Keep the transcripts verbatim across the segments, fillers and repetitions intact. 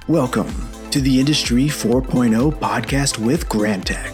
Welcome to the Industry four point oh podcast with Grantech.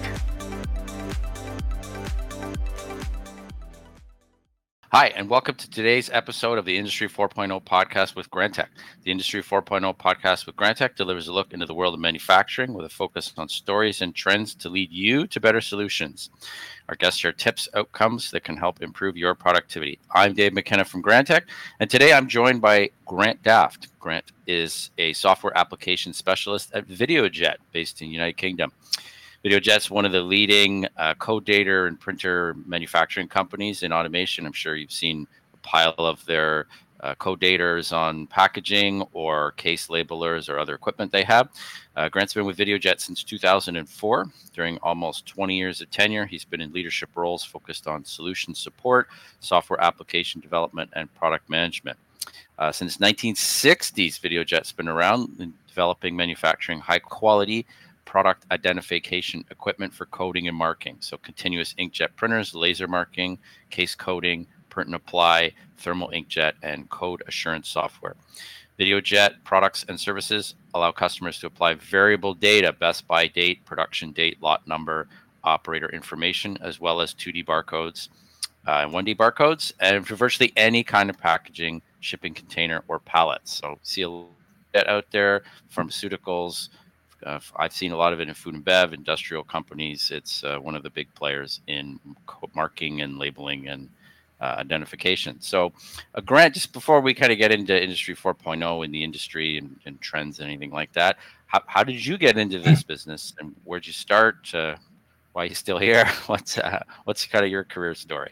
Hi, and welcome to today's episode of the Industry four point oh podcast with Grantech. The Industry four point oh podcast with Grantech delivers a look into the world of manufacturing with a focus on stories and trends to lead you to better solutions. Our guests share tips, outcomes that can help improve your productivity. I'm Dave McKenna from Grantech, and today I'm joined by Grant Daft. Grant is a software application specialist at Videojet, based in the United Kingdom. Videojet's one of the leading uh, codator and printer manufacturing companies in automation. I'm sure you've seen a pile of their uh, codators on packaging or case labelers or other equipment they have. Uh, Grant's been with Videojet since two thousand four. During almost twenty years of tenure, he's been in leadership roles focused on solution support, software application development, and product management. Uh, since nineteen sixties, Videojet's been around in developing, manufacturing high-quality product identification equipment for coding and marking. So continuous inkjet printers, laser marking, case coding, print and apply, thermal inkjet, and code assurance software. Videojet products and services allow customers to apply variable data, best by date, production date, lot number, operator information, as well as two D barcodes uh, and one D barcodes, and for virtually any kind of packaging, shipping container, or pallets. So see a little bit out there, pharmaceuticals. Uh, I've seen a lot of it in food and bev, industrial companies. It's uh, one of the big players in marking and labeling and uh, identification. So, uh, Grant, just before we kind of get into Industry four point oh in the industry and, and trends and anything like that, how, how did you get into this business, and where'd you start? Uh, why are you still here? What's uh, what's kind of your career story?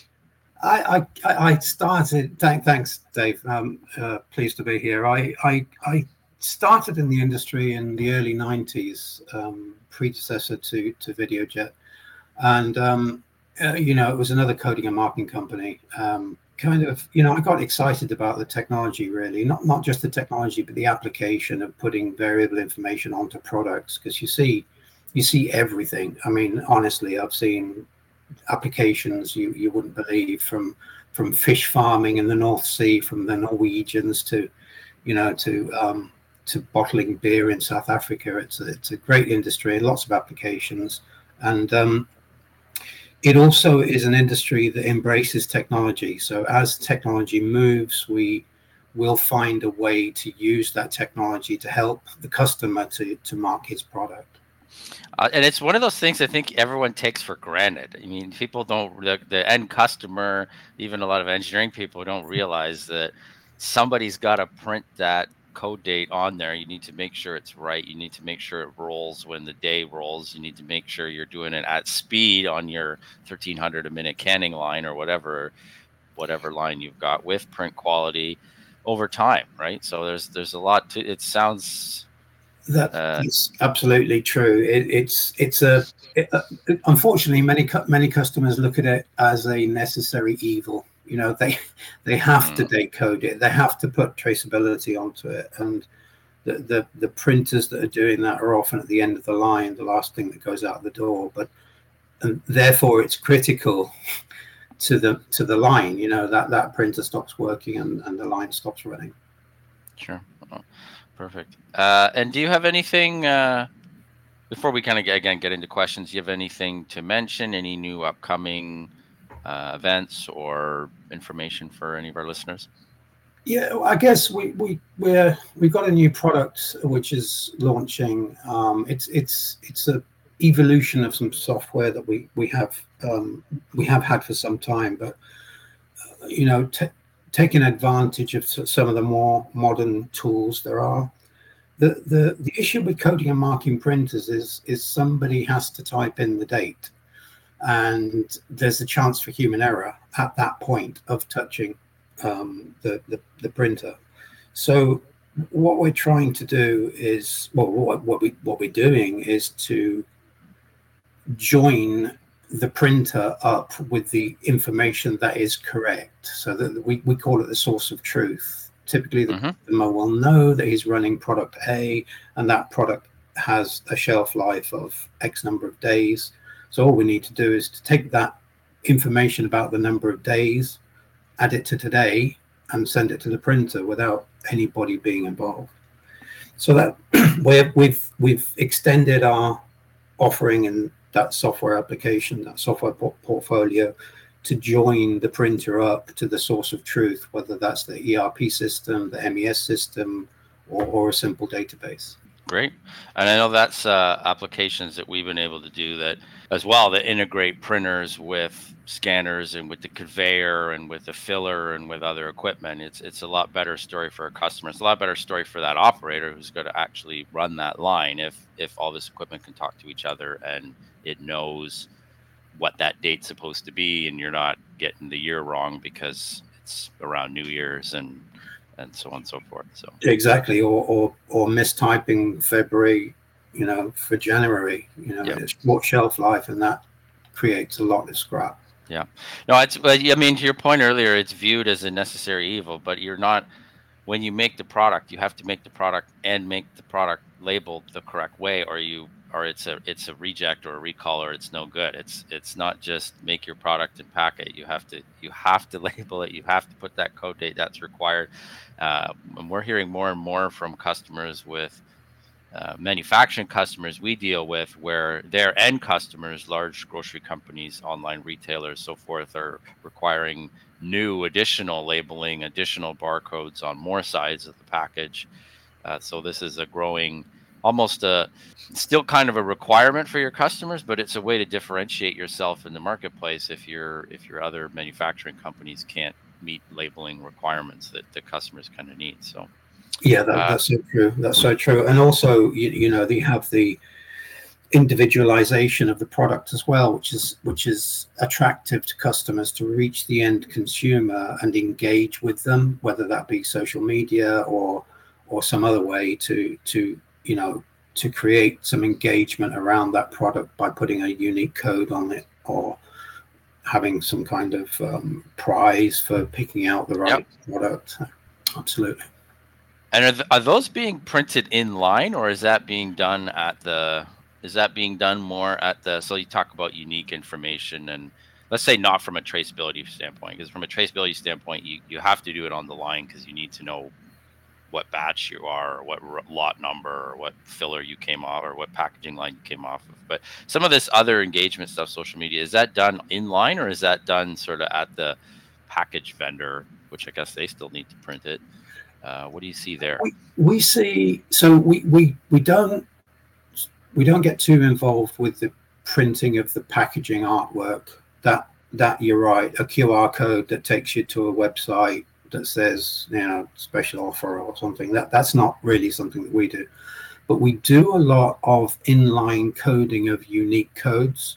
I I, I started. Thank, thanks, Dave. Um, uh, pleased to be here. I I I. started in the industry in the early nineties, um, predecessor to, to Videojet. And, um, uh, you know, it was another coding and marking company. Um, kind of, you know, I got excited about the technology, really, not, not just the technology, but the application of putting variable information onto products. Because you see, you see everything. I mean, honestly, I've seen applications you, you wouldn't believe, from, from fish farming in the North Sea, from the Norwegians to, you know, to, um, to bottling beer in South Africa. It's a, it's a great industry, lots of applications. And um, it also is an industry that embraces technology. So as technology moves, we will find a way to use that technology to help the customer to, to mark his product. Uh, and it's one of those things I think everyone takes for granted. I mean, people don't, the, the end customer, even a lot of engineering people don't realize that somebody's got to print that code date on there. You need to make sure it's right. You need to make sure it rolls when the day rolls. You need to make sure you're doing it at speed on your thirteen hundred a minute canning line or whatever, whatever line you've got, with print quality over time, right? So there's there's a lot to it. Sounds that uh, is absolutely true. It, it's it's a it, uh, unfortunately many many customers look at it as a necessary evil. You know, they they have to date code it. They have to put traceability onto it. And the, the, the printers that are doing that are often at the end of the line, the last thing that goes out the door. But and therefore, it's critical to the to the line. You know, that, that printer stops working and, and the line stops running. Sure. Oh, perfect. Uh, and do you have anything, uh, before we kind of, again, get into questions, do you have anything to mention? Any new upcoming Uh, events or information for any of our listeners? Yeah, I guess we we we're we've got a new product which is launching. Um, it's it's it's a evolution of some software that we we have um, we have had for some time, but uh, you know, t- taking advantage of some of the more modern tools there are. The the the issue with coding and marking printers is is somebody has to type in the date. And there's a chance for human error at that point of touching um, the, the, the printer. So what we're trying to do is, well, what, what, we, what we're doing is to join the printer up with the information that is correct. So that we, we call it the source of truth. Typically, the mm-hmm. customer will know that he's running product A, and that product has a shelf life of X number of days. So all we need to do is to take that information about the number of days, add it to today, and send it to the printer without anybody being involved. So that we're, we've we've extended our offering in that software application, that software por- portfolio, to join the printer up to the source of truth, whether that's the E R P system, the M E S system, or, or a simple database. Great. And I know that's uh, applications that we've been able to do that as well, that integrate printers with scanners and with the conveyor and with the filler and with other equipment. It's it's a lot better story for a customer. It's a lot better story for that operator who's going to actually run that line if if all this equipment can talk to each other and it knows what that date's supposed to be, and you're not getting the year wrong because it's around New Year's and and so on and so forth. So exactly, or or or mistyping February, you know, for January. You know, Yep. it's short shelf life, and that creates a lot of scrap. Yeah, no, it's. But I mean, to your point earlier, it's viewed as a necessary evil, but you're not. When you make the product, you have to make the product and make the product labeled the correct way, or you, or it's a, it's a reject or a recall, or it's no good. It's, it's not just make your product and pack it. You have to, you have to label it. You have to put that code date that's required. Uh, and we're hearing more and more from customers with uh, manufacturing customers we deal with, where their end customers, large grocery companies, online retailers, so forth, are requiring new additional labeling, additional barcodes on more sides of the package. Uh, so this is a growing, almost a, still kind of a requirement for your customers, but it's a way to differentiate yourself in the marketplace if your if your other manufacturing companies can't meet labeling requirements that the customers kind of need. So Yeah, that, uh, that's so true. That's so true. And also, you, you know, they have the individualization of the product as well, which is which is attractive to customers to reach the end consumer and engage with them, whether that be social media or or some other way to to you know to create some engagement around that product by putting a unique code on it, or having some kind of um, prize for picking out the right Yep. product. Absolutely. And are, th- are those being printed in line, or is that being done at the, is that being done more at the, so you talk about unique information, and let's say not from a traceability standpoint, because from a traceability standpoint, you, you have to do it on the line because you need to know what batch you are, or what r- lot number, or what filler you came off, or what packaging line you came off of. But some of this other engagement stuff, social media, is that done in line, or is that done sort of at the package vendor, which I guess they still need to print it? Uh, what do you see there? We, we see, so we, we we don't we don't get too involved with the printing of the packaging artwork. That that you're right, a Q R code that takes you to a website that says, you know, special offer or something. That that's not really something that we do. But we do a lot of inline coding of unique codes.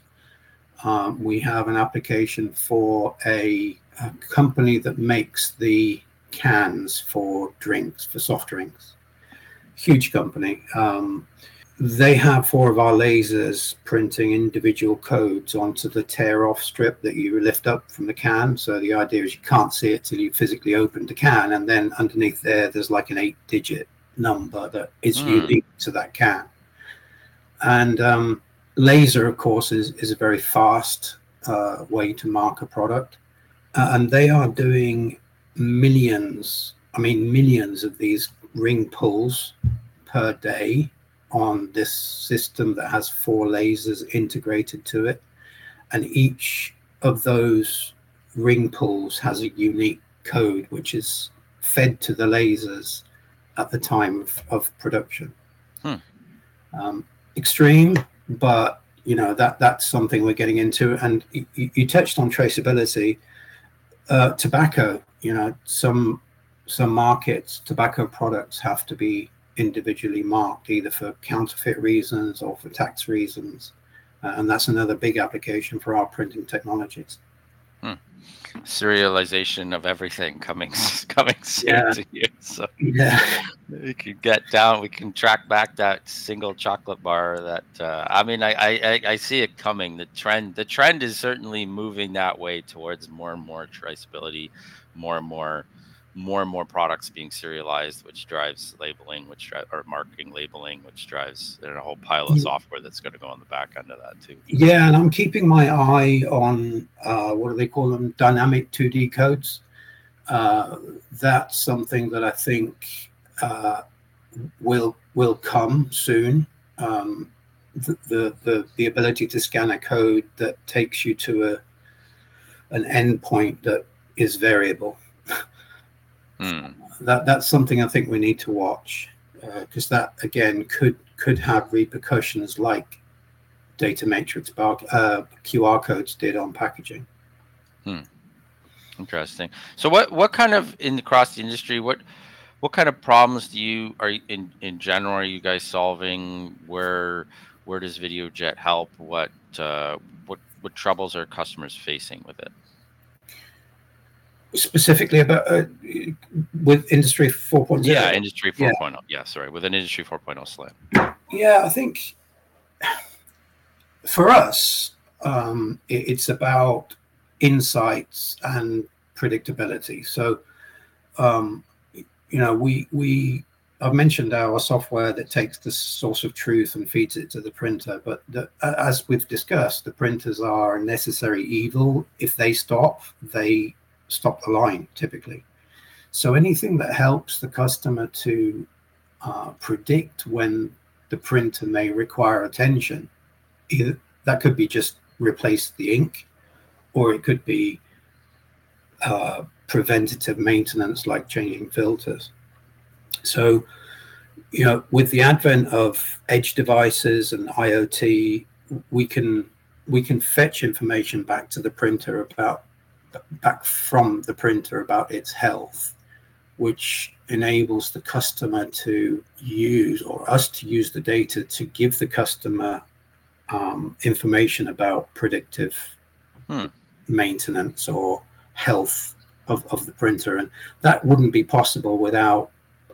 Um, we have an application for a, a company that makes the cans for drinks, for soft drinks. Huge company. Um, they have four of our lasers printing individual codes onto the tear off strip that you lift up from the can. So the idea is you can't see it till you physically open the can, and then underneath there there's like an eight digit number that is Hmm. unique to that can. And um, laser, of course, is, is a very fast uh, way to mark a product. Uh, and they are doing millions, I mean, millions of these ring pulls per day on this system that has four lasers integrated to it. And each of those ring pulls has a unique code, which is fed to the lasers at the time of, of production. Hmm. Um, extreme, but, you know, that that's something we're getting into. And you, you touched on traceability. Uh, tobacco, you know, some some markets, tobacco products have to be individually marked, either for counterfeit reasons or for tax reasons, uh, and that's another big application for our printing technologies. Hmm. Serialization of everything coming coming soon Yeah. to you. So Yeah, we can get down. We can track back that single chocolate bar. That uh, I mean, I, I I see it coming. The trend the trend is certainly moving that way towards more and more traceability, more and more more and more products being serialized, which drives labeling, which dri- or marketing labeling, which drives there's a whole pile of software that's going to go on the back end of that too. yeah, and I'm keeping my eye on uh, what do they call them? Dynamic two D codes. Uh, that's something that I think uh, will will come soon. Um, the, the the the ability to scan a code that takes you to a an endpoint that is variable. Hmm. That that's something I think we need to watch, because uh, that again could could have repercussions like data matrix bar, uh, Q R codes did on packaging. Hmm. Interesting. So what what kind of in across the industry, what what kind of problems do you are you, in in general are you guys solving? Where where does VideoJet help? What uh, what what troubles are customers facing with it? Specifically about uh, with Industry four point oh. Yeah, Industry four point oh. Yeah. yeah, sorry, with an Industry four point oh slant. Yeah, I think for us, um, it, it's about insights and predictability. So, um, you know, we we I've mentioned our software that takes the source of truth and feeds it to the printer, but the, as we've discussed, the printers are a necessary evil. If they stop, they stop the line typically. So anything that helps the customer to uh, predict when the printer may require attention, either that could be just replace the ink, or it could be uh, preventative maintenance like changing filters. So, you know, with the advent of edge devices and IoT, we can we can fetch information back to the printer about back from the printer about its health, which enables the customer to use, or us to use, the data to give the customer um, information about predictive Hmm. maintenance or health of, of the printer. And that wouldn't be possible without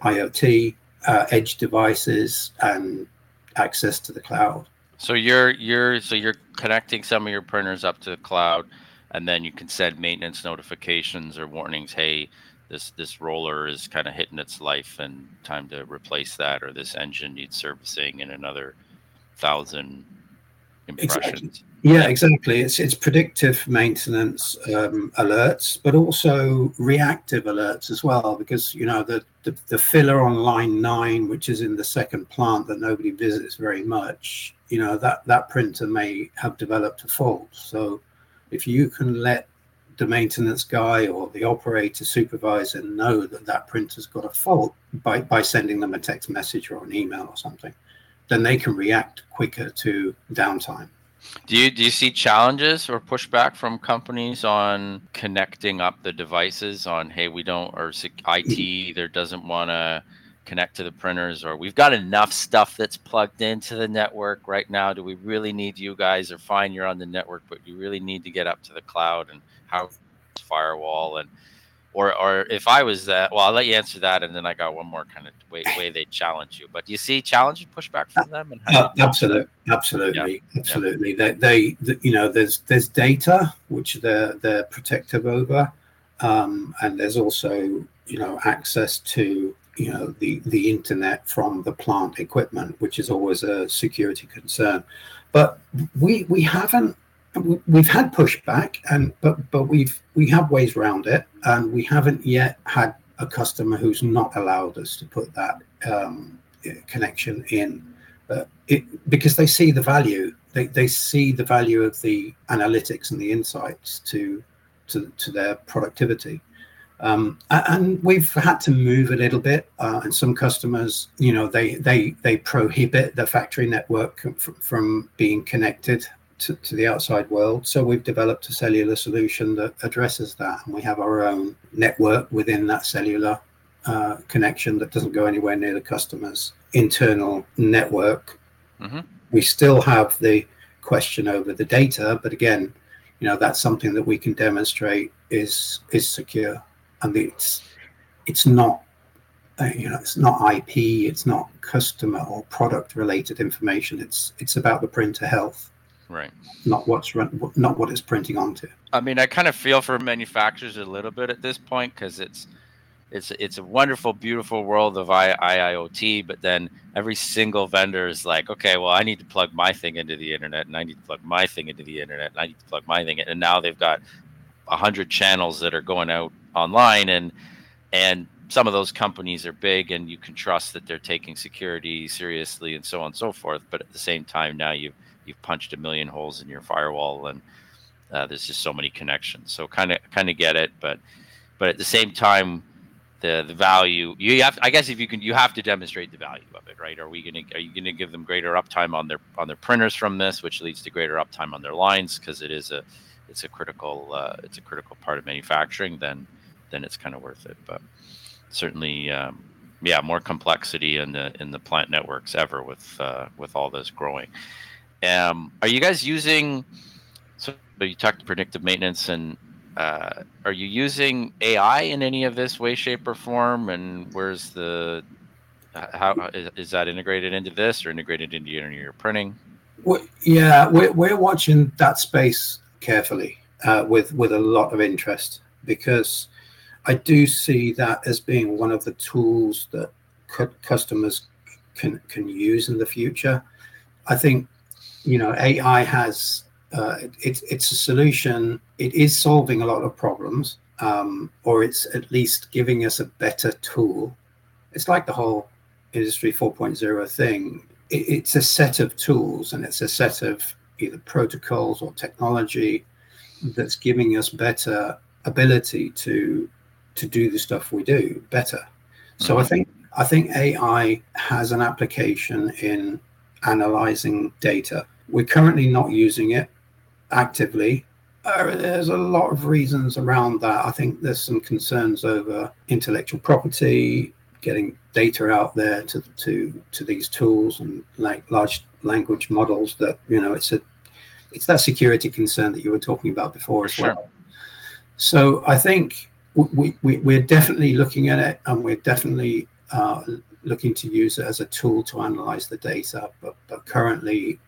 IoT, uh, edge devices, and access to the cloud. So you're you're so you're connecting some of your printers up to the cloud, and then you can send maintenance notifications or warnings. Hey, this this roller is kind of hitting its life, and time to replace that, or this engine needs servicing in another thousand impressions. Exactly. Yeah, exactly. It's it's predictive maintenance um, alerts, but also reactive alerts as well, because you know the, the the filler on line nine, which is in the second plant that nobody visits very much, you know that that printer may have developed a fault. So if you can let the maintenance guy or the operator supervisor know that that printer's got a fault by by sending them a text message or an email or something, then they can react quicker to downtime. Do you do you see challenges or pushback from companies on connecting up the devices? On, hey, we don't, or I T either doesn't want to connect to the printers, or we've got enough stuff that's plugged into the network right now. Do we really need you guys? Or fine, you're on the network, but you really need to get up to the cloud, and how firewall and or or if I was that, well, I'll let you answer that, and then I got one more kind of way way they challenge you. But do you see challenge and pushback from them? And how uh, absolutely, absolutely, yeah. absolutely. Yeah. They, they, you know, there's there's data which they're they're protective over, um, and there's also you know access to you know the the internet from the plant equipment, which is always a security concern. But we we haven't. We've had pushback, and but but we've we have ways around it, and we haven't yet had a customer who's not allowed us to put that um, connection in, uh, it, because they see the value. They they see the value of the analytics and the insights to to to their productivity. Um, and we've had to move a little bit, uh, and some customers, you know, they they they prohibit the factory network from, from being connected To, to the outside world. So we've developed a cellular solution that addresses that, and we have our own network within that cellular uh, connection that doesn't go anywhere near the customer's internal network. Mm-hmm. We still have the question over the data, but again, you know that's something that we can demonstrate is is secure, and it's it's not uh, you know it's not I P, it's not customer or product related information. It's it's about the printer health. Right. Not what's run, not what it's printing onto. I mean, I kind of feel for manufacturers a little bit at this point, because it's it's it's a wonderful, beautiful world of I I O T, but then every single vendor is like, okay, well, I need to plug my thing into the internet, and I need to plug my thing into the internet, and I need to plug my thing in, and now they've got a hundred channels that are going out online, and and some of those companies are big and you can trust that they're taking security seriously and so on and so forth. But at the same time, now you've, you've punched a million holes in your firewall, and uh, there's just so many connections. So kind of, kind of get it. But, but at the same time, the, the value you have, I guess if you can, you have to demonstrate the value of it, right? Are we going to, are you going to give them greater uptime on their, on their printers from this, which leads to greater uptime on their lines? Cause it is a, it's a critical, uh, it's a critical part of manufacturing. Then, then it's kind of worth it. But certainly, um, yeah, more complexity in the in the plant networks ever with uh, with all this growing. Um, are you guys using? So you talked predictive maintenance, and uh, are you using A I in any of this way, shape, or form? And where's the how is, is that integrated into this, or integrated into your, your printing? Well, yeah, we're we're watching that space carefully uh, with with a lot of interest, because I do see that as being one of the tools that cu- customers can can use in the future. I think, you know, A I has uh, it, it's a solution. It is solving a lot of problems, um, or it's at least giving us a better tool. It's like the whole Industry four point oh thing. It, it's a set of tools, and it's a set of either protocols or technology that's giving us better ability to to do the stuff we do better. So mm-hmm. I think I think A I has an application in analyzing data. We're currently not using it actively. Uh, there's a lot of reasons around that. I think there's some concerns over intellectual property, getting data out there to to to these tools and like large language models. That, you know, it's a it's that security concern that you were talking about before as sure. well. So I think we, we we're definitely looking at it, and we're definitely uh, looking to use it as a tool to analyze the data. But but currently,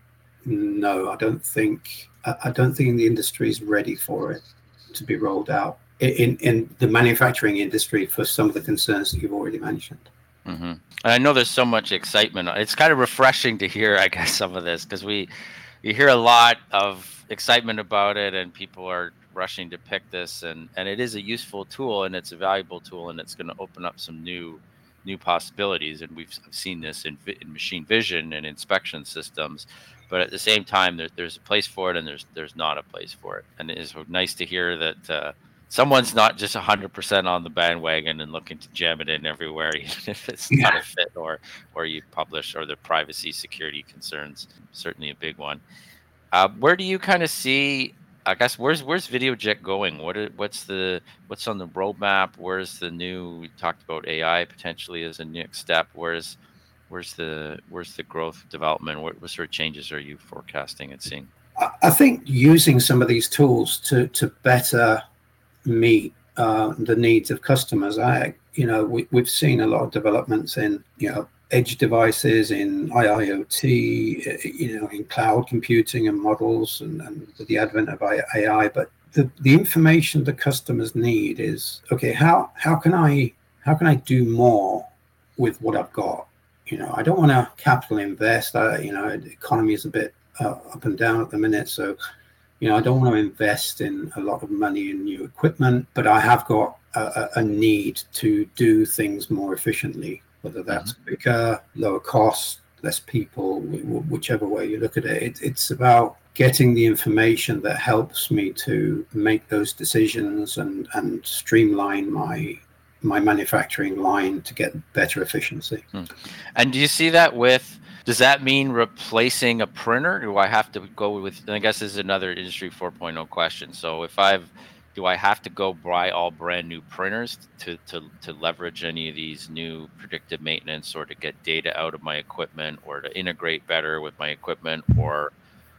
no, I don't think I don't think the industry is ready for it to be rolled out in in the manufacturing industry for some of the concerns that you've already mentioned. Mm-hmm. And I know there's so much excitement. It's kind of refreshing to hear, I guess, some of this, because we you hear a lot of excitement about it, and people are rushing to pick this, and and it is a useful tool, and it's a valuable tool, and it's going to open up some new new possibilities. And we've seen this in, in machine vision and inspection systems. But at the same time, there, there's a place for it, and there's there's not a place for it. And it is nice to hear that uh, someone's not just one hundred percent on the bandwagon and looking to jam it in everywhere, even if it's yeah. not a fit, or or you publish, or the privacy security concerns. Certainly a big one. Uh, where do you kind of see? I guess where's where's VideoJet going? What are, what's the what's on the roadmap? Where's the new? We talked about A I potentially as a next step. Where's Where's the where's the growth development? What, what sort of changes are you forecasting and seeing? I think using some of these tools to to better meet uh, the needs of customers. I you know we, we've seen a lot of developments in you know edge devices, in I I O T, you know in cloud computing and models, and, and with the advent of A I. But the the information the customers need is, okay, how how can I how can I do more with what I've got? You know, I don't want to capital invest. I, you know, the economy is a bit uh, up and down at the minute. So, you know, I don't want to invest in a lot of money in new equipment, but I have got a, a need to do things more efficiently, whether that's mm-hmm. quicker, lower cost, less people, whichever way you look at it. it. It's about getting the information that helps me to make those decisions and, and streamline my my manufacturing line to get better efficiency. Hmm. And do you see that with, does that mean replacing a printer? Do I have to go with, I guess this is another Industry four point oh question. So if I've, do I have to go buy all brand new printers to, to, to leverage any of these new predictive maintenance, or to get data out of my equipment, or to integrate better with my equipment, or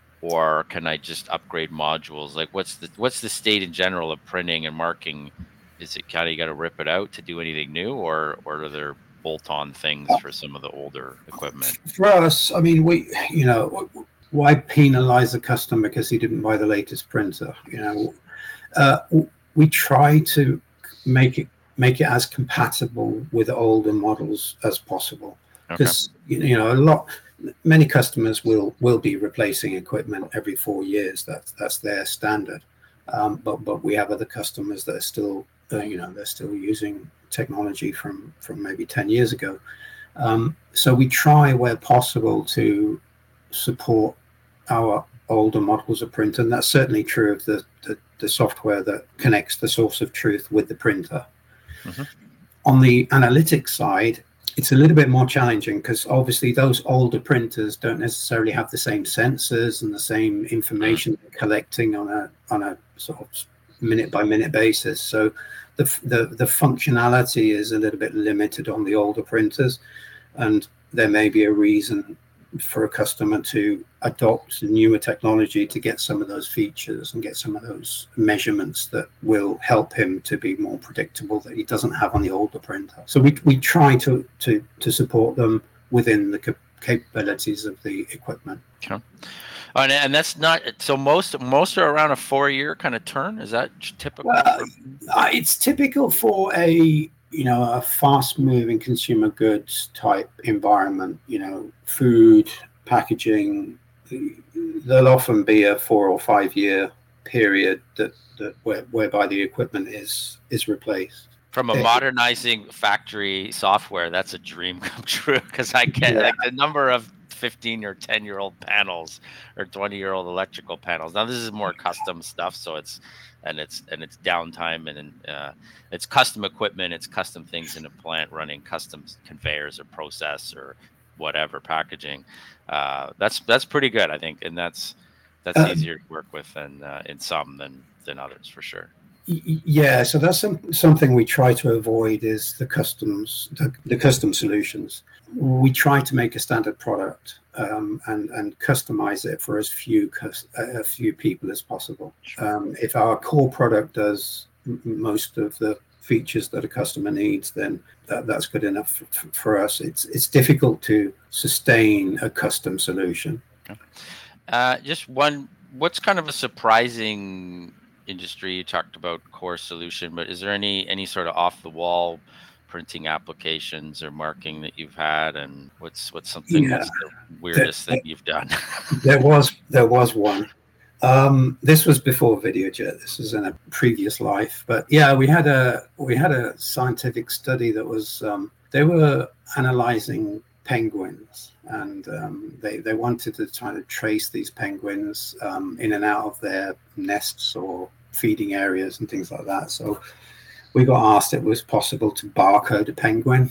or can I just upgrade modules? Like what's the what's the state in general of printing and marking? Is it kind of, you got to rip it out to do anything new, or or are there bolt-on things for some of the older equipment? For us, I mean, we, you know, why penalize the customer because he didn't buy the latest printer? You know, uh, we try to make it make it as compatible with older models as possible, because okay. you know a lot, many customers will will be replacing equipment every four years. That's that's their standard. Um, but but we have other customers that are still uh, you know, they're still using technology from from maybe ten years ago. Um, so we try where possible to support our older models of print, and that's certainly true of the, the, the software that connects the source of truth with the printer. Mm-hmm. On the analytics side, it's a little bit more challenging because obviously those older printers don't necessarily have the same sensors and the same information they're collecting on a on a sort of minute by minute basis. So the, the the functionality is a little bit limited on the older printers, and there may be a reason for a customer to adopt newer technology to get some of those features and get some of those measurements that will help him to be more predictable that he doesn't have on the older printer. So we we try to to to support them within the cap- capabilities of the equipment. Okay. And, and that's not so. Most most are around a four-year kind of turn. Is that typical? Well, uh, it's typical for a you know a fast-moving consumer goods type environment. You know, food, packaging. There'll often be a four or five-year period that that where, whereby the equipment is is replaced. From a modernizing factory software, that's a dream come true because I get Yeah. like the number of fifteen or ten year old panels or twenty year old electrical panels. Now this is more custom stuff, so it's and it's and it's downtime and uh, it's custom equipment, it's custom things in a plant running custom conveyors or process or whatever packaging. Uh, that's that's pretty good, I think, and that's that's um, easier to work with than uh, in some than than others for sure. Yeah, so that's some, something we try to avoid is the customs, the, the custom solutions. We try to make a standard product um, and and customize it for as few a few people as possible. Um, if our core product does most of the features that a customer needs, then that, that's good enough for, for us. It's it's difficult to sustain a custom solution. Uh, just one. What's kind of a surprising industry? You talked about core solution, but is there any any sort of off the wall printing applications or marking that you've had, and what's what's something yeah. that's the weirdest there, thing you've done? there was there was one. Um, this was before Videojet. This was in a previous life, but yeah, we had a we had a scientific study that was um, they were analyzing penguins, and um, they they wanted to try to trace these penguins um, in and out of their nests or feeding areas and things like that. So we got asked if it was possible to barcode a penguin.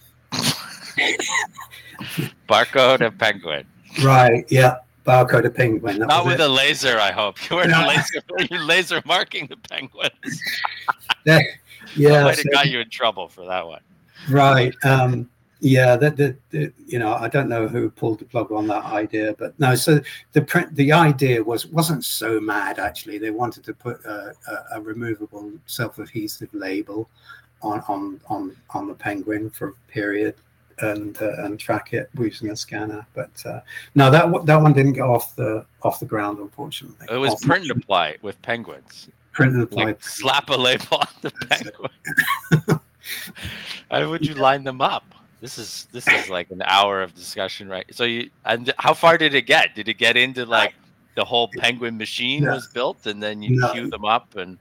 Barcode a penguin. Right. Yeah. Barcode a penguin. That Not with it. a laser, I hope. You weren't No. a laser. You're laser marking the penguins. yeah. I might have so, got you in trouble for that one. Right. Um, yeah. That the, the you know I don't know who pulled the plug on that idea, but no. So the print the idea was wasn't so mad actually. They wanted to put a, a, a removable self-adhesive label on on on on the penguin for a period. And uh, and track it using a scanner, but uh, no, that that one didn't go off the off the ground, unfortunately. It was off print and apply with penguins. Print and apply. Like slap a label on the penguin. How would you line them up? This is this is like an hour of discussion, right? So you and how far did it get? Did it get into like the whole penguin machine no. was built, and then you no. queue them up and?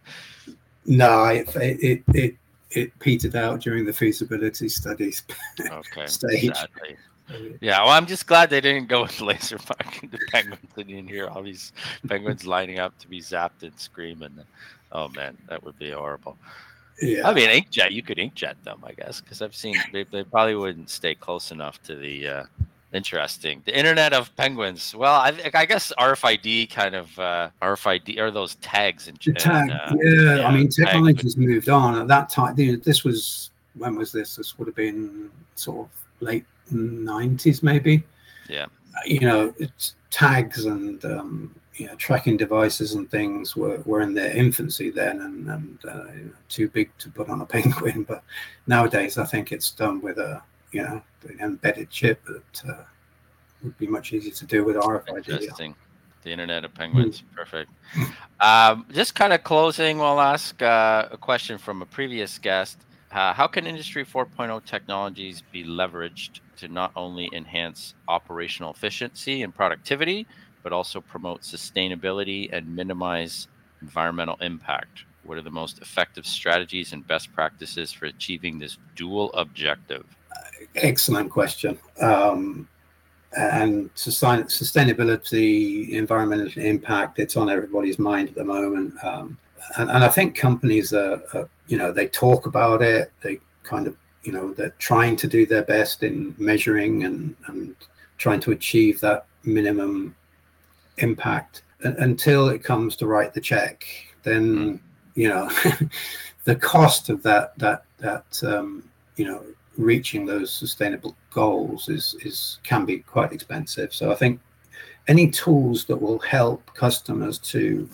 No, it it it. It petered out during the feasibility studies okay, stage. Sadly. Yeah, well, I'm just glad they didn't go with laser marking the penguins, and you hear all these penguins lining up to be zapped and scream. And oh man, that would be horrible. Yeah, I mean, inkjet, you could inkjet them, I guess, because I've seen they, they probably wouldn't stay close enough to the. Uh, Interesting. The Internet of Penguins. Well, I, I guess R F I D kind of uh, R F I D or those tags and the tag. Uh, yeah. yeah, I mean, technology's tag. moved on at that time. This was when was this? This would have been sort of late nineties, maybe. Yeah. You know, it's tags and um, you know tracking devices and things were, were in their infancy then, and, and uh, too big to put on a penguin. But nowadays, I think it's done with a you know, an embedded chip that uh, would be much easier to do with R F I D. Interesting. The Internet of Penguins. Mm. Perfect. Um, just kind of closing, we'll ask uh, a question from a previous guest. Uh, how can Industry four point oh technologies be leveraged to not only enhance operational efficiency and productivity, but also promote sustainability and minimize environmental impact? What are the most effective strategies and best practices for achieving this dual objective? Excellent question. Um, and sustain, sustainability, environmental impact, it's on everybody's mind at the moment. Um, and, and I think companies are, are, you know, they talk about it. They kind of, you know, they're trying to do their best in measuring and, and trying to achieve that minimum impact. And until it comes to write the check, then, mm. you know, the cost of that, that, that, um, you know, reaching those sustainable goals is is can be quite expensive. So I think any tools that will help customers to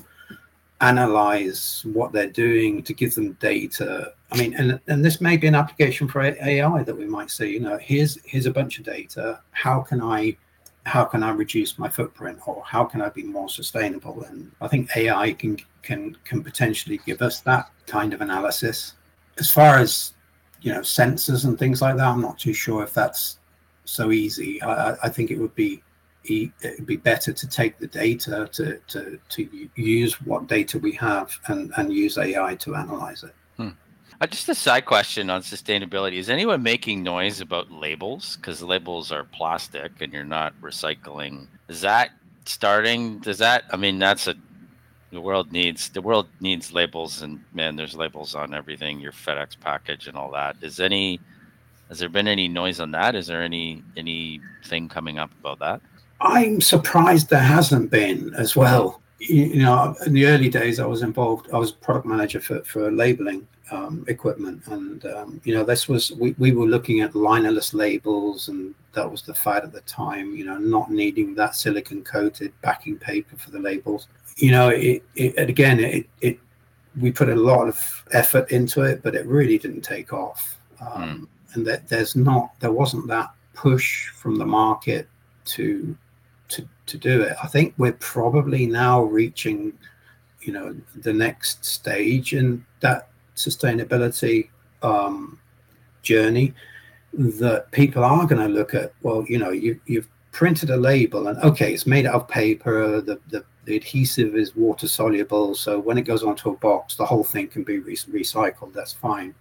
analyze what they're doing, to give them data. I mean, and and this may be an application for A I that we might see. You know, here's here's a bunch of data. How can I how can I reduce my footprint, or how can I be more sustainable? And I think A I can can can potentially give us that kind of analysis. As far as you know, sensors and things like that, I'm not too sure if that's so easy. I, I think it would be it would be better to take the data to to to use what data we have and and use A I to analyze it. Hmm. Uh, just a side question on sustainability: is anyone making noise about labels? Because labels are plastic, and you're not recycling. Is that starting? Does that? I mean, that's a The world needs the world needs labels, and man, there's labels on everything, your FedEx package and all that. Is any has there been any noise on that? Is there any anything coming up about that? I'm surprised there hasn't been as well. You, you know, in the early days, I was involved. I was product manager for for labeling um, equipment, and um, you know, this was we we were looking at linerless labels, and that was the fad at the time. You know, not needing that silicon coated backing paper for the labels. You know, it, it again, it, it, we put a lot of effort into it, but it really didn't take off. Um, mm. And that there's not, there wasn't that push from the market to, to, to do it. I think we're probably now reaching, you know, the next stage in that sustainability um, journey, that people are going to look at, well, you know, you, you've printed a label and okay, it's made out of paper, the, the, the adhesive is water soluble, so when it goes onto a box, the whole thing can be re- recycled, that's fine.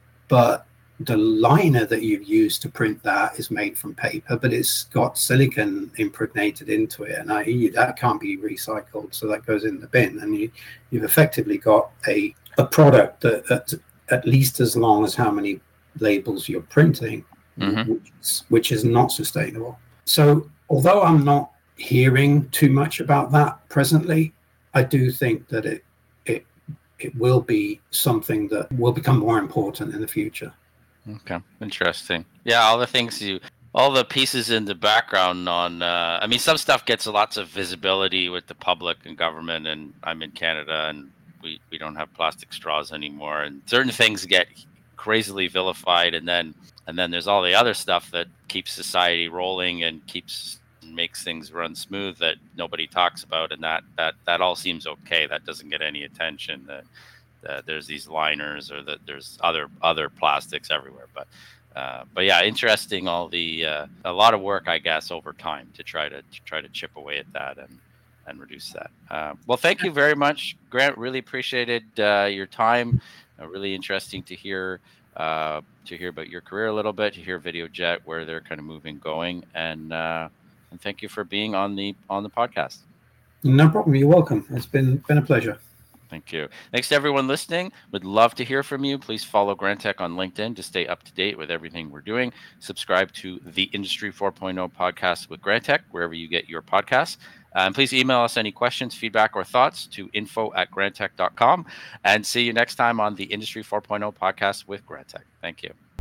But the liner that you've used to print that is made from paper, but it's got silicon impregnated into it, and I, that can't be recycled, so that goes in the bin, and you, you've effectively got a, a product that, that's at least as long as how many labels you're printing, mm-hmm. which, is, which is not sustainable. So although I'm not hearing too much about that presently, I do think that it it it will be something that will become more important in the future. Okay, interesting. Yeah, all the things you, all the pieces in the background on, uh, I mean, some stuff gets lots of visibility with the public and government, and I'm in Canada, and we, we don't have plastic straws anymore, and certain things get crazily vilified, and then and then there's all the other stuff that keeps society rolling and keeps makes things run smooth that nobody talks about, and that that that all seems okay. That doesn't get any attention. That, that there's these liners, or that there's other other plastics everywhere. But uh, but yeah, interesting. All the uh, a lot of work, I guess, over time to try to, to try to chip away at that and and reduce that. Uh, well, thank you very much, Grant. Really appreciated uh, your time. Uh, really interesting to hear. Uh, to hear about your career a little bit, to hear VideoJet, where they're kind of moving, going, and uh, and thank you for being on the on the podcast. No problem. You're welcome. It's been been a pleasure. Thank you. Thanks to everyone listening. Would love to hear from you. Please follow Grantech on LinkedIn to stay up to date with everything we're doing. Subscribe to the Industry four point oh podcast with Grantech, wherever you get your podcasts. And please email us any questions, feedback, or thoughts to info at grantech dot com. And see you next time on the Industry four point oh podcast with Grantech. Thank you.